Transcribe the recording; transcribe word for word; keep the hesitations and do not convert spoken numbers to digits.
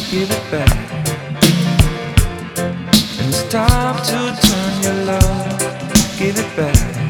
give it back. And it's time to turn your love, give it back.